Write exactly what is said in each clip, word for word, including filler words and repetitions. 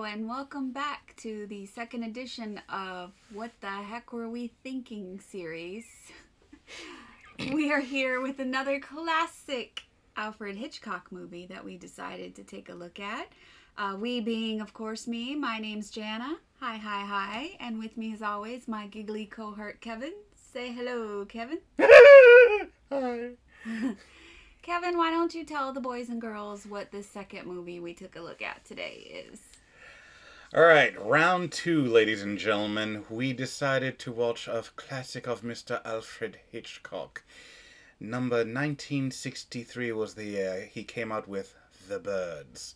and welcome back to the second edition of What the Heck Were We Thinking series. We are here with another classic Alfred Hitchcock movie that we decided to take a look at. Uh, we being, of course, me. My name's Jana. Hi, hi, hi. And with me, as always, my giggly cohort, Kevin. Say hello, Kevin. Hi. Kevin, why don't you tell the boys and girls what this second movie we took a look at today is? All right, round two, ladies and gentlemen. We decided to watch a classic of Mister Alfred Hitchcock. Number nineteen sixty-three was the year he came out with The Birds.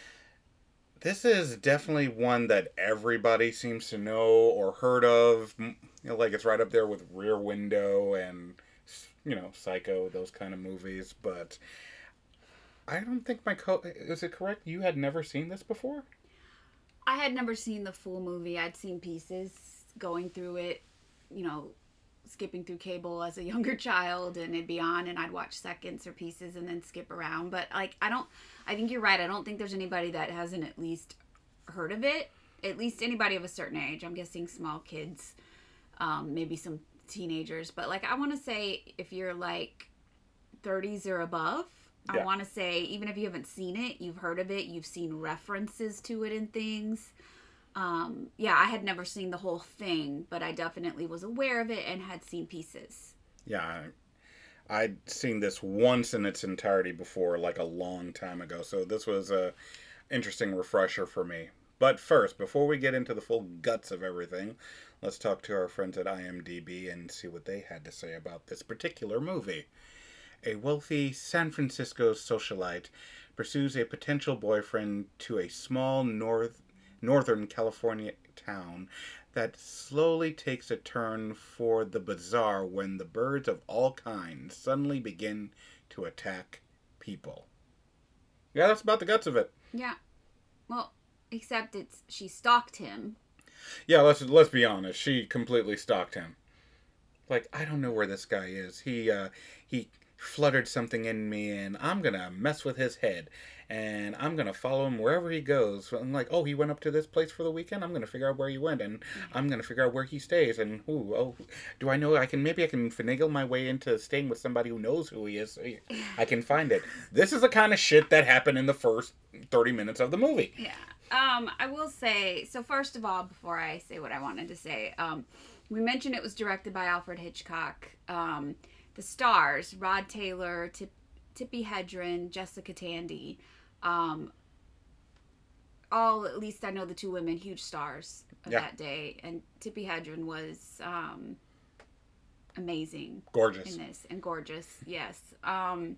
This is definitely one that everybody seems to know or heard of. You know, like it's right up there with Rear Window and, you know, Psycho, those kind of movies. But I don't think my co... Is it correct? You had never seen this before? I had never seen the full movie. I'd seen pieces going through it, you know, skipping through cable as a younger child, and it'd be on and I'd watch seconds or pieces and then skip around. But like, I don't, I think you're right. I don't think there's anybody that hasn't at least heard of it. At least anybody of a certain age. I'm guessing small kids, um, maybe some teenagers. But like, I want to say if you're like thirties or above, Yeah. I want to say, even if you haven't seen it, you've heard of it, you've seen references to it and things. Um, yeah, I had never seen the whole thing, but I definitely was aware of it and had seen pieces. Yeah, I, I'd seen this once in its entirety before, like a long time ago. So this was a interesting refresher for me. But first, before we get into the full guts of everything, let's talk to our friends at IMDb and see what they had to say about this particular movie. A wealthy San Francisco socialite pursues a potential boyfriend to a small north, northern California town that slowly takes a turn for the bizarre when the birds of all kinds suddenly begin to attack people. Yeah, that's about the guts of it. Yeah. Well, except it's she stalked him. Yeah, let's let's be honest. She completely stalked him. Like, I don't know where this guy is. He uh he fluttered something in me, and I'm gonna mess with his head, and I'm gonna follow him wherever he goes. I'm like, oh, he went up to this place for the weekend. I'm gonna figure out where he went, and I'm gonna figure out where he stays. And ooh, oh, do I know? I can maybe I can finagle my way into staying with somebody who knows who he is. So I can find it. This is the kind of shit that happened in the first thirty minutes of the movie. Yeah. Um, I will say, so first of all, before I say what I wanted to say, um, we mentioned it was directed by Alfred Hitchcock. Um, the stars, Rod Taylor, Tip, Tippi Hedren, Jessica Tandy, um, all, at least I know the two women, huge stars of Yeah. that day. And Tippi Hedren was um, amazing. Gorgeous. In this, and gorgeous, yes. Um,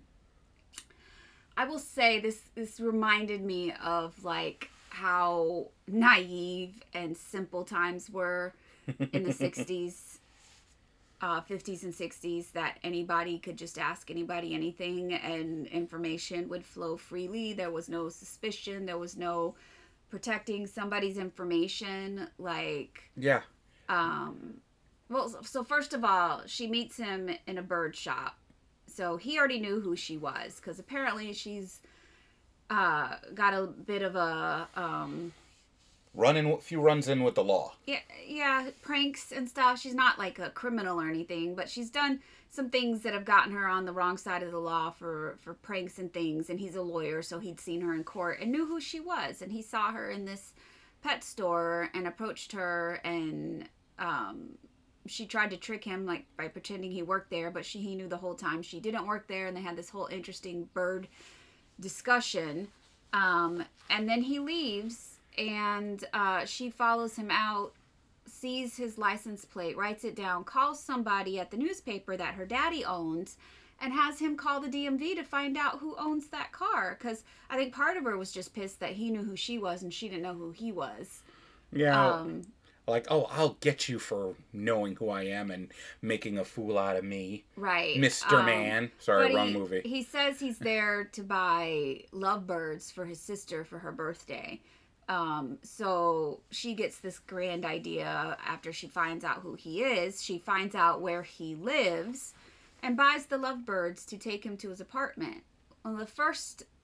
I will say this, this reminded me of, like, how naive and simple times were in the sixties, uh, fifties and sixties, that anybody could just ask anybody anything and information would flow freely. There was no suspicion. There was no protecting somebody's information. Like, Yeah. um, well, so first of all, she meets him in a bird shop. So he already knew who she was, because apparently she's uh, got a bit of a um, Running a few runs in with the law. yeah, yeah, pranks and stuff. She's not like a criminal or anything, but she's done some things that have gotten her on the wrong side of the law for, for pranks and things. And he's a lawyer, so he'd seen her in court and knew who she was. And he saw her in this pet store and approached her, and um, she tried to trick him, like, by pretending he worked there, but she he knew the whole time she didn't work there. And they had this whole interesting bird discussion. Um, and then he leaves. And uh, she follows him out, sees his license plate, writes it down, calls somebody at the newspaper that her daddy owns, and has him call the D M V to find out who owns that car. Because I think part of her was just pissed that he knew who she was and she didn't know who he was. Yeah. Um, Like, oh, I'll get you for knowing who I am and making a fool out of me. right. Mister Um, Man. Sorry, but wrong he, movie. He says he's there to buy lovebirds for his sister for her birthday. Um, so she gets this grand idea after she finds out who he is. She finds out where he lives and buys the lovebirds to take him to his apartment. Well, the first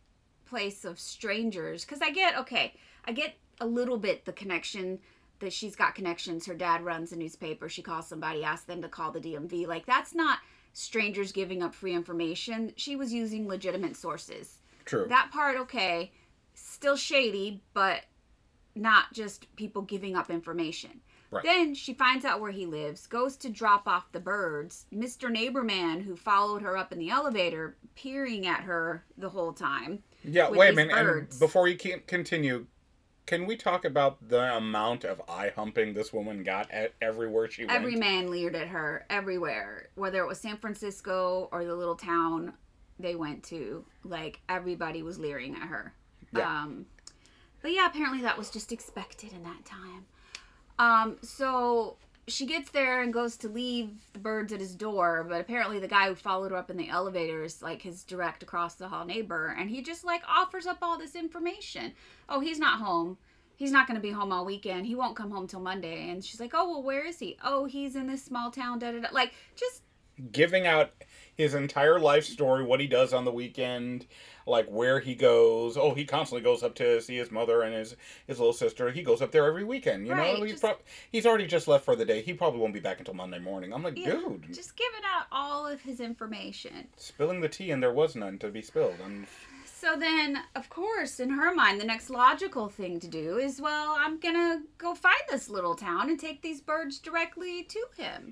place of strangers. Because I get, okay, I get a little bit the connection that she's got connections. Her dad runs a newspaper. She calls somebody, asks them to call the D M V. Like, that's not strangers giving up free information. She was using legitimate sources. True. That part, okay. Still shady, but not just people giving up information. Right. Then she finds out where he lives, goes to drop off the birds. Mister Neighborman, who followed her up in the elevator, peering at her the whole time. Yeah, wait a minute. Birds. And before you can continue, can we talk about the amount of eye humping this woman got at everywhere she went? Every man leered at her everywhere, whether it was San Francisco or the little town they went to. Like, everybody was leering at her. Yeah. Um, but yeah, apparently that was just expected in that time. Um, so she gets there and goes to leave the birds at his door, but apparently the guy who followed her up in the elevator is like his direct across the hall neighbor, and he just like offers up all this information. Oh, he's not home. He's not going to be home all weekend. He won't come home till Monday. And she's like, oh, well, where is he? Oh, he's in this small town, da da da. Like, just giving out his entire life story, what he does on the weekend, like where he goes. Oh, he constantly goes up to see his mother and his, his little sister. He goes up there every weekend, you right, know? He's, just, pro- he's already just left for the day. He probably won't be back until Monday morning. I'm like, yeah, dude. Just giving out all of his information. Spilling the tea, and there was none to be spilled. I'm... So then, of course, in her mind, the next logical thing to do is, well, I'm going to go find this little town and take these birds directly to him.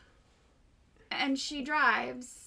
And she drives...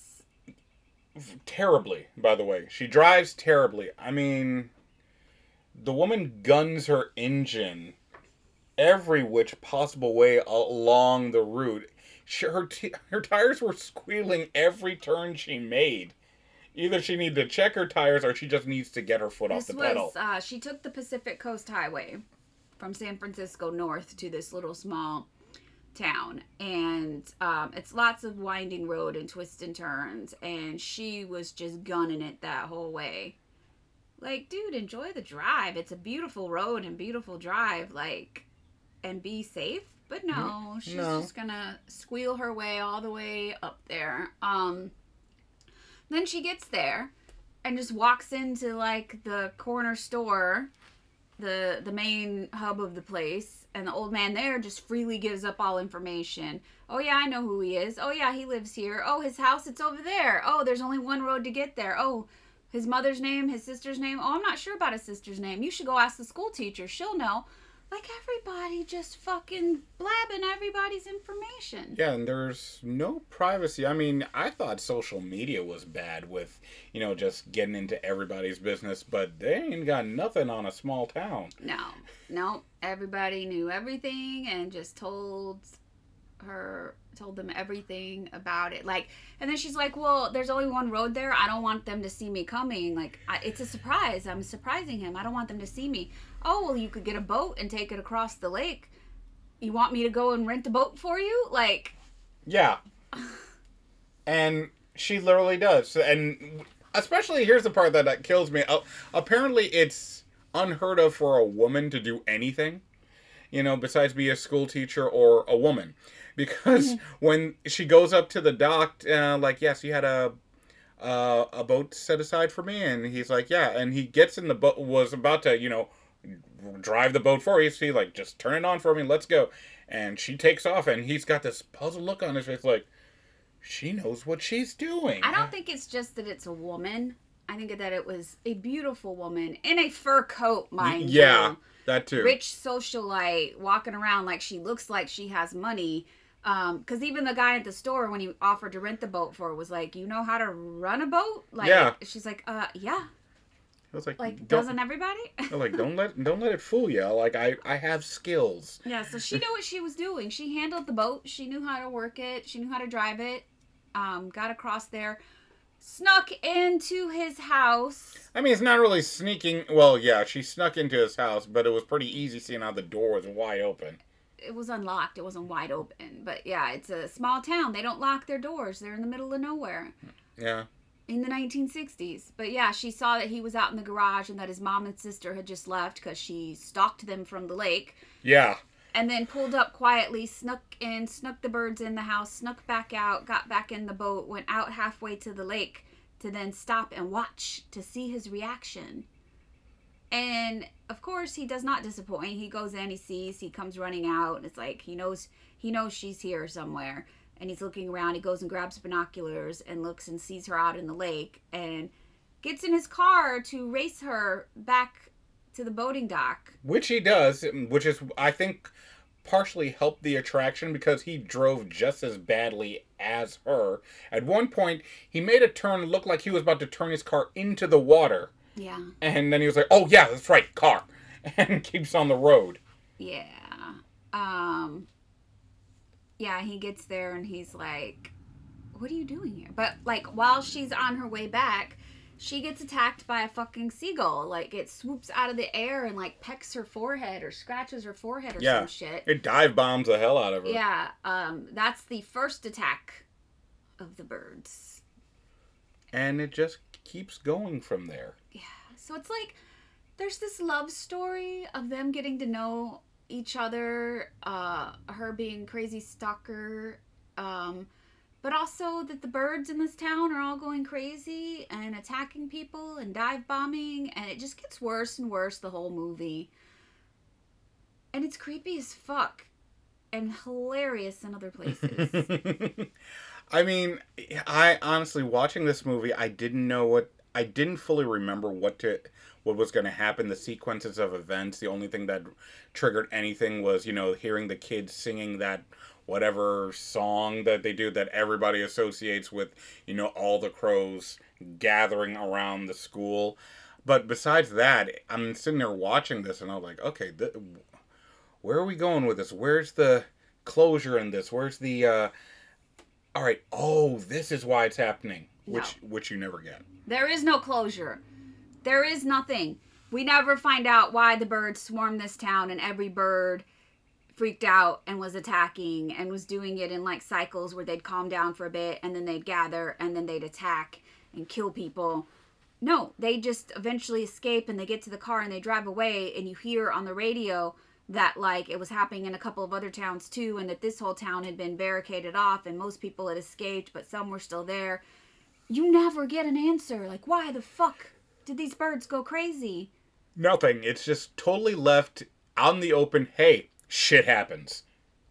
Terribly, by the way. She drives terribly. I mean, the woman guns her engine every which possible way along the route. She, her, t- her tires were squealing every turn she made. Either she needs to check her tires or she just needs to get her foot this off the was, pedal. Uh, she took the Pacific Coast Highway from San Francisco north to this little small town, and um, it's lots of winding road and twists and turns, and she was just gunning it that whole way. Like, dude, enjoy the drive. It's a beautiful road and beautiful drive, like, and be safe. But no, she's no. just gonna squeal her way all the way up there. Um, then she gets there and just walks into, like, the corner store, the the main hub of the place. And the old man there just freely gives up all information. Oh, yeah, I know who he is. Oh, yeah, he lives here. Oh, his house, it's over there. Oh, there's only one road to get there. Oh, his mother's name, his sister's name. Oh, I'm not sure about his sister's name. You should go ask the school teacher. She'll know. Like, everybody just fucking blabbing everybody's information. Yeah, and there's no privacy. I mean, I thought social media was bad with, you know, just getting into everybody's business, but they ain't got nothing on a small town. No, no. Everybody knew everything and just told her, told them everything about it. Like, and then she's like, well, there's only one road there. I don't want them to see me coming. Like, I, it's a surprise. I'm surprising him. I don't want them to see me. Oh, well, you could get a boat and take it across the lake. You want me to go and rent a boat for you? Like... Yeah. And she literally does. And especially, here's the part that, that kills me. Uh, apparently, it's unheard of for a woman to do anything, you know, besides be a school teacher or a woman. Because mm-hmm. when she goes up to the dock, uh, like, yes, you had a... Uh, a boat set aside for me, and he's like, yeah, and he gets in the boat, was about to, you know, drive the boat for you. So he's like, just turn it on for me, let's go. And she takes off, and he's got this puzzled look on his face, like, she knows what she's doing. I don't think it's just that it's a woman. I think that it was a beautiful woman in a fur coat, mind yeah, you. Yeah, that too. Rich socialite, walking around like she looks like she has money. Um, because even the guy at the store, when he offered to rent the boat for her, was like, you know how to run a boat? Like, yeah. She's like, uh, yeah. I was like, like doesn't everybody? I was like, don't let don't let it fool you. Like, I, I have skills. Yeah, so she knew what she was doing. She handled the boat. She knew how to work it. She knew how to drive it. Um, got across there, snuck into his house. I mean, it's not really sneaking. Well, yeah, she snuck into his house, but it was pretty easy seeing how the door was wide open. It was unlocked. It wasn't wide open. But yeah, it's a small town. They don't lock their doors. They're in the middle of nowhere. Yeah. In the nineteen sixties. But yeah, she saw that he was out in the garage and that his mom and sister had just left because she stalked them from the lake. Yeah. And then pulled up quietly, snuck in, snuck the birds in the house, snuck back out, got back in the boat, went out halfway to the lake to then stop and watch to see his reaction. And of course, he does not disappoint. He goes in, he sees, he comes running out, and it's like he knows he knows she's here somewhere. And he's looking around. He goes and grabs binoculars and looks and sees her out in the lake and gets in his car to race her back to the boating dock. Which he does, which is, I think, partially helped the attraction because he drove just as badly as her. At one point, he made a turn look like he was about to turn his car into the water. Yeah. And then he was like, oh, yeah, that's right, car. And keeps on the road. Yeah. Um... Yeah, he gets there and he's like, what are you doing here? But, like, while she's on her way back, she gets attacked by a fucking seagull. Like, it swoops out of the air and, like, pecks her forehead or scratches her forehead or yeah, some shit. It dive bombs the hell out of her. Yeah, um, that's the first attack of the birds. And it just keeps going from there. Yeah, so it's like, there's this love story of them getting to know each other, uh, her being crazy stalker, um, but also that the birds in this town are all going crazy and attacking people and dive bombing, and it just gets worse and worse the whole movie. And it's creepy as fuck and hilarious in other places. I mean, I honestly, watching this movie, I didn't know what, I didn't fully remember what to... what was going to happen, the sequences of events. The only thing that triggered anything was, you know, hearing the kids singing that whatever song that they do that everybody associates with, you know, all the crows gathering around the school. But besides that, I'm sitting there watching this and I'm like, okay, th- where are we going with this? Where's the closure in this? Where's the, uh, all right, oh, this is why it's happening, which, no. which you never get. There is no closure. There is nothing. We never find out why the birds swarmed this town and every bird freaked out and was attacking and was doing it in like cycles where they'd calm down for a bit and then they'd gather and then they'd attack and kill people. No, they just eventually escape and they get to the car and they drive away, and you hear on the radio that like it was happening in a couple of other towns too, and that this whole town had been barricaded off and most people had escaped but some were still there. You never get an answer. Like, why the fuck did these birds go crazy? Nothing. It's just totally left out in the open. Hey, shit happens.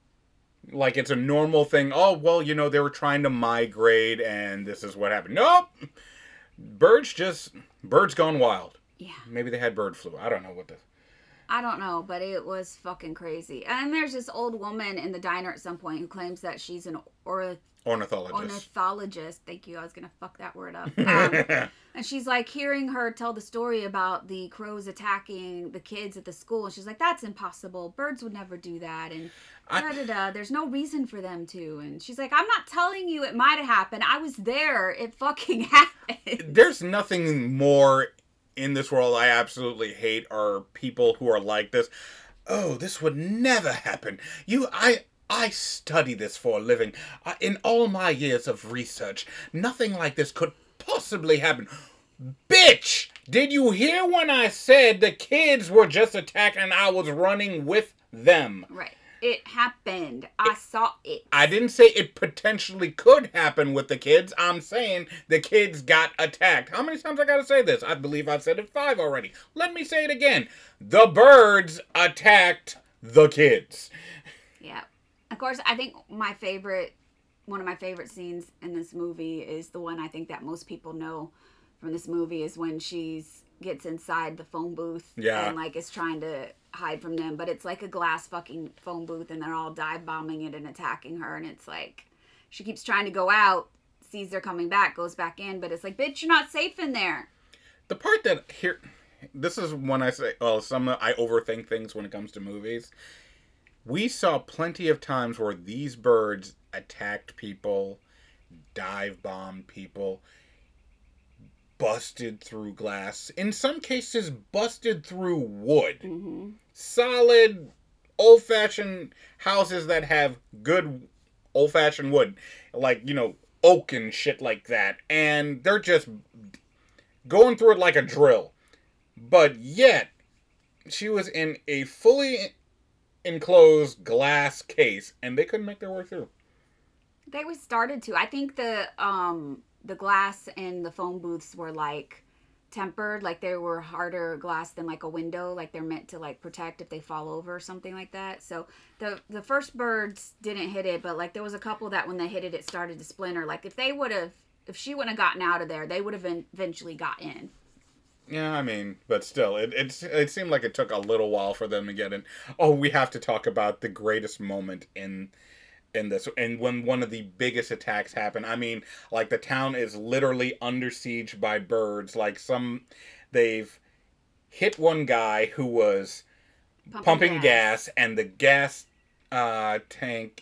Like it's a normal thing. Oh, well, you know, they were trying to migrate and this is what happened. Nope. Birds just, birds gone wild. Yeah. Maybe they had bird flu. I don't know what the... I don't know, but it was fucking crazy. And there's this old woman in the diner at some point who claims that she's an or- ornithologist. Ornithologist. Thank you. I was going to fuck that word up. Um, and she's like hearing her tell the story about the crows attacking the kids at the school. And she's like, that's impossible. Birds would never do that. And da da da. There's no reason for them to. And she's like, I'm not telling you it might have happened. I was there. It fucking happened. There's nothing more in this world I absolutely hate are people who are like this. Oh, this would never happen. You, I, I study this for a living. I, in all my years of research, nothing like this could possibly happen. Bitch! Did you hear when I said the kids were just attacking and I was running with them? Right. It happened. I saw it. I didn't say it potentially could happen with the kids. I'm saying the kids got attacked. How many times I gotta say this? I believe I've said it five already. Let me say it again. The birds attacked the kids. Yeah. Of course, I think my favorite, one of my favorite scenes in this movie is the one I think that most people know from this movie is when she's gets inside the phone booth yeah. and like is trying to hide from them, but it's like a glass fucking phone booth and they're all dive bombing it and attacking her, and it's like she keeps trying to go out, sees they're coming back, goes back in, but it's like, bitch, you're not safe in there. The part that here, this is when I say, well, some I overthink things when it comes to movies. We saw plenty of times where these birds attacked people, dive bombed people, busted through glass. In some cases, busted through wood. Mm-hmm. Solid, old-fashioned houses that have good old-fashioned wood. Like, you know, oak and shit like that. And they're just going through it like a drill. But yet, she was in a fully enclosed glass case, and they couldn't make their way through. They was started to. I think the um the glass and the phone booths were like tempered, like they were harder glass than like a window, like they're meant to like protect if they fall over or something like that. So the the first birds didn't hit it, but like there was a couple that when they hit it, it started to splinter. Like if they would have, if she wouldn't have gotten out of there, they would have eventually got in. Yeah, I mean, but still, it it's it seemed like it took a little while for them to get in. Oh, we have to talk about the greatest moment in in this, and when one of the biggest attacks happened. I mean, like the town is literally under siege by birds. Like some, they've hit one guy who was Pumping, pumping gas. gas, and the gas uh, tank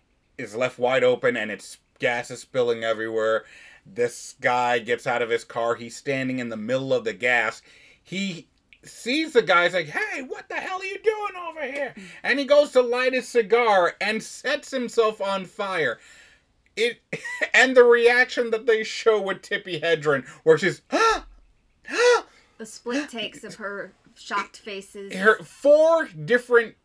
is left wide open, and it's gas is spilling everywhere. This guy gets out of his car. He's standing in the middle of the gas. He sees the guy. He's like, hey, what the hell are you doing over here? And he goes to light his cigar and sets himself on fire. It and the reaction that they show with Tippi Hedren, where she's, ah, ah, the split takes of her shocked faces. Her four different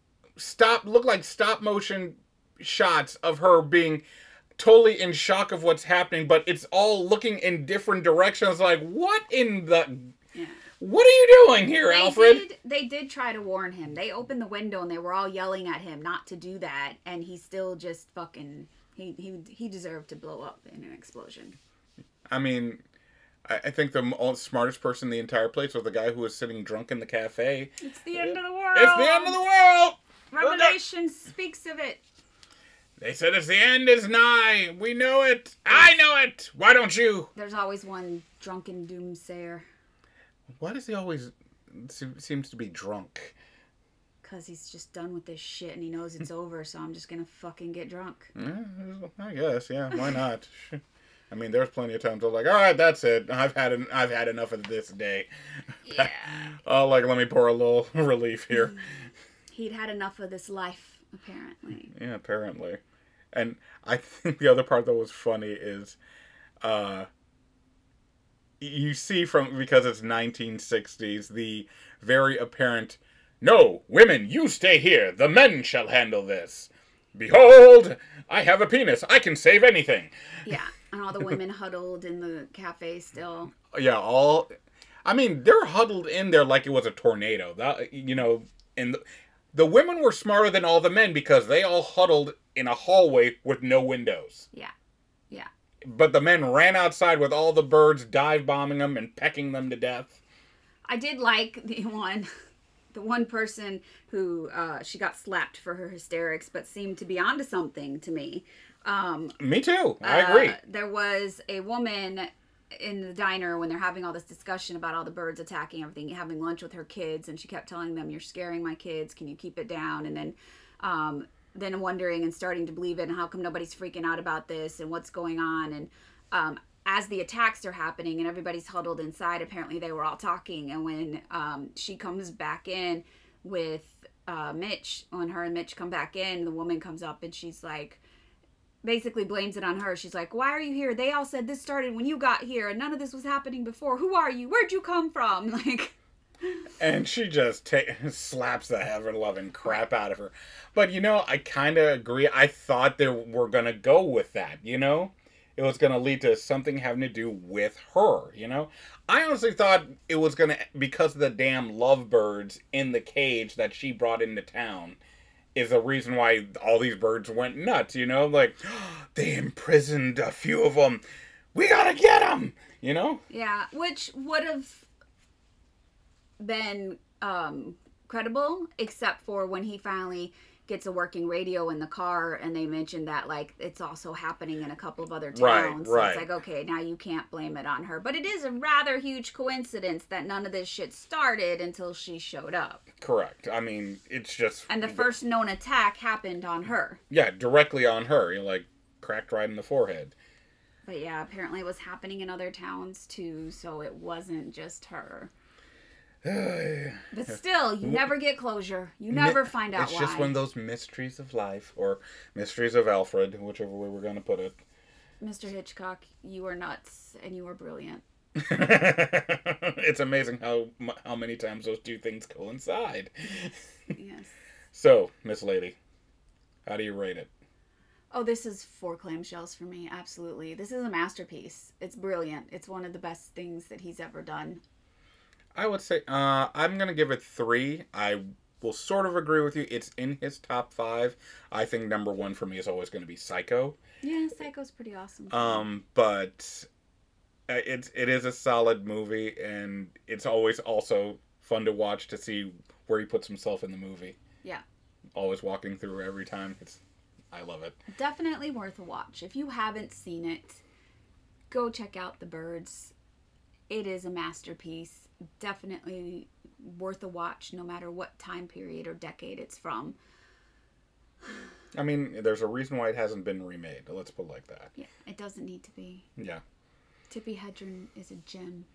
stop look like stop motion shots of her being totally in shock of what's happening, but it's all looking in different directions. Like, what in the... Yeah. What are you doing here, they Alfred? Did, they did try to warn him. They opened the window and they were all yelling at him not to do that, and he still just fucking... He he he deserved to blow up in an explosion. I mean, I, I think the most smartest person in the entire place was the guy who was sitting drunk in the cafe. It's the end of the world! It's the end of the world! Revelation speaks of it. They said it's the end is nigh. We know it. I know it. Why don't you? There's always one drunken doomsayer. Why does he always seems to be drunk? Because he's just done with this shit and he knows it's over, so I'm just gonna fucking get drunk. Yeah, I guess, yeah. Why not? I mean, there's plenty of times I was like, all right, that's it. I've had an, I've had enough of this day. Yeah. Oh, like, let me pour a little relief here. He'd had enough of this life, apparently. Yeah, apparently. And I think the other part that was funny is, uh, you see from, because it's nineteen sixties, the very apparent, no, women, you stay here. The men shall handle this. Behold, I have a penis. I can save anything. Yeah, and all the women huddled in the cafe still. Yeah, all, I mean, they're huddled in there like it was a tornado. That, you know, and the, the women were smarter than all the men because they all huddled in a hallway with no windows. Yeah, yeah. But the men ran outside with all the birds, dive bombing them and pecking them to death. I did like the one, the one person who uh, she got slapped for her hysterics, but seemed to be onto something to me. Um, me too. I agree. Uh, there was a woman in the diner when they're having all this discussion about all the birds attacking everything, having lunch with her kids, and she kept telling them, "You're scaring my kids. Can you keep it down?" And then, um, then wondering and starting to believe it, and how come nobody's freaking out about this, and what's going on, and um, as the attacks are happening and everybody's huddled inside, apparently they were all talking, and when um, she comes back in with uh, Mitch, when her and Mitch come back in, the woman comes up and she's like, basically blames it on her. She's like, why are you here? They all said this started when you got here and none of this was happening before. Who are you? Where'd you come from? Like, and she just ta- slaps the ever-loving crap out of her. But, you know, I kind of agree. I thought they were going to go with that, you know? It was going to lead to something having to do with her, you know? I honestly thought it was going to, because of the damn lovebirds in the cage that she brought into town, is the reason why all these birds went nuts, you know? Like, oh, they imprisoned a few of them. We gotta get them, you know? Yeah, which would have been um, credible, except for when he finally gets a working radio in the car, and they mentioned that, like, it's also happening in a couple of other towns. Right, so right. it's like, okay, now you can't blame it on her. But it is a rather huge coincidence that none of this shit started until she showed up. Correct. I mean, it's just... And the first known attack happened on her. Yeah, directly on her. You're like, cracked right in the forehead. But yeah, apparently it was happening in other towns too, so it wasn't just her. But still, you never get closure. You never find out it's why. It's just one of those mysteries of life, or mysteries of Alfred, whichever way we're going to put it. Mister Hitchcock, you are nuts, and you are brilliant. It's amazing how how many times those two things coincide. Yes. So, Miss Lady, how do you rate it? Oh, this is four clamshells for me. Absolutely. This is a masterpiece. It's brilliant. It's one of the best things that he's ever done. I would say uh, I'm going to give it three. I will sort of agree with you. It's in his top five. I think number one for me is always going to be Psycho. Yeah, Psycho's pretty awesome. Um, but it, it is a solid movie, and it's always also fun to watch to see where he puts himself in the movie. Yeah. Always walking through every time. It's I love it. Definitely worth a watch. If you haven't seen it, go check out The Birds. It is a masterpiece. Definitely worth a watch no matter what time period or decade it's from. I mean, there's a reason why it hasn't been remade. Let's put it like that. Yeah, it doesn't need to be. Yeah. Tippi Hedren is a gem.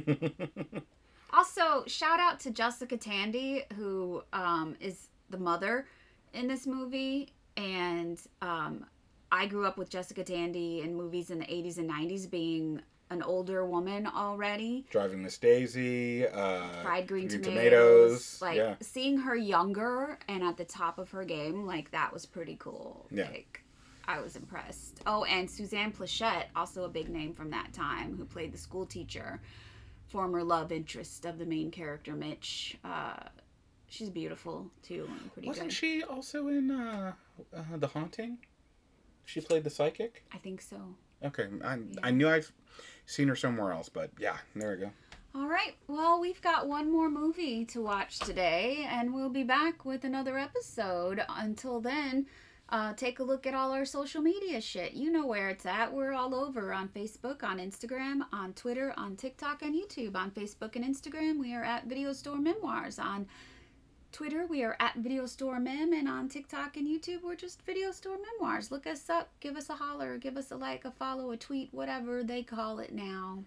Also, shout out to Jessica Tandy, who um, is the mother in this movie. And um, I grew up with Jessica Tandy in movies in the eighties and nineties, being an older woman already. Driving Miss Daisy, uh, Fried Green, green tomatoes. tomatoes. Like, yeah. seeing her younger and at the top of her game, like, that was pretty cool. Yeah. Like, I was impressed. Oh, and Suzanne Pleshette, also a big name from that time, who played the school teacher, former love interest of the main character, Mitch. Uh, she's beautiful, too, and pretty Wasn't good. she also in uh, uh, The Haunting? She played the psychic? I think so. Okay, I, Yeah. I knew I've seen her somewhere else, but yeah, there we go. All right. Well, we've got one more movie to watch today, and we'll be back with another episode. Until then, uh, take a look at all our social media shit. You know where it's at. We're all over on Facebook, on Instagram, on Twitter, on TikTok, and YouTube. On Facebook and Instagram, we are at Video Store Memoirs. On Twitter, we are at Video Store Mem, and on TikTok and YouTube, we're just Video Store Memoirs. Look us up, give us a holler, give us a like, a follow, a tweet, whatever they call it now.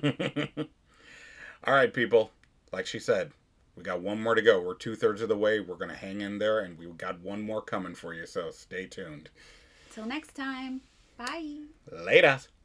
All right, people. Like she said, we got one more to go. We're two-thirds of the way. We're going to hang in there, and we've got one more coming for you, so stay tuned. Till next time, bye. Later.